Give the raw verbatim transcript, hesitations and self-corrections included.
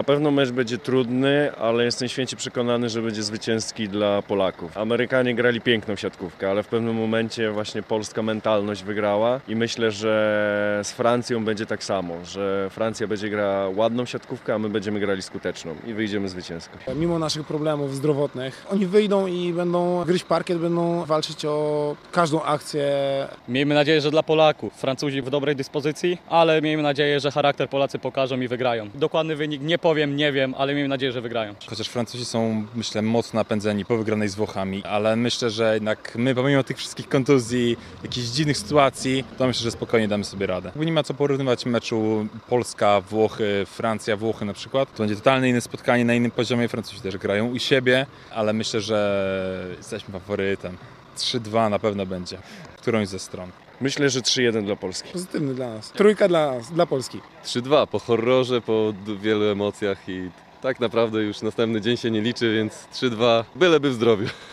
pewno mecz będzie trudny, ale jestem święcie przekonany, że będzie zwycięski dla Polaków. Amerykanie grali piękną siatkówkę, ale w pewnym momencie właśnie polska mentalność wygrała i myślę, że z Francją będzie tak samo, że Francja będzie grała ładną siatkówkę, a my będziemy grali skuteczną i wyjdziemy zwycięsko. Mimo naszych problemów zdrowotnych, oni wyjdą i będą gryźć parkiet, będą walczyć o każdą akcję. Miejmy nadzieję, że dla Polaków. Francuzi w dobrej dyspozycji, ale miejmy nadzieję, że charakter Polacy pokażą i wygrają. Dokładny wynik nie powiem, nie wiem, ale miejmy nadzieję, że wygrają. Chociaż Francuzi są, myślę, mocno napędzeni po wygranej z Włochami, ale myślę, że jednak my, pomimo tych wszystkich kontuzji, jakichś dziwnych sytuacji, to myślę, że spokojnie damy sobie radę. Nie ma co porównywać meczu Polska, Włochy, Francja, Włochy na przykład. To będzie totalnie inne spotkanie, na innym poziomie. Francuzi też grają u siebie, ale myślę, że jesteśmy faworytem. trzy dwa na pewno będzie, którąś ze stron. Myślę, że trzy jeden dla Polski. Pozytywny dla nas. Trójka dla nas, dla Polski. trzy dwa po horrorze, po d- wielu emocjach i tak naprawdę już następny dzień się nie liczy, więc trzy dwa byleby w zdrowiu.